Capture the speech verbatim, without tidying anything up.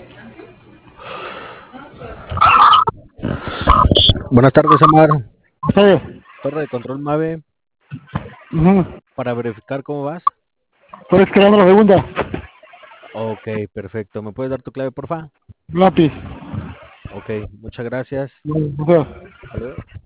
Buenas tardes, Amar. Sí. Torre de control Mave, Ujú. para verificar cómo vas. Estoy creando la segunda. Ok, perfecto. ¿Me puedes dar tu clave, porfa? Lápiz. Ok, muchas gracias. Ujú. Hasta luego.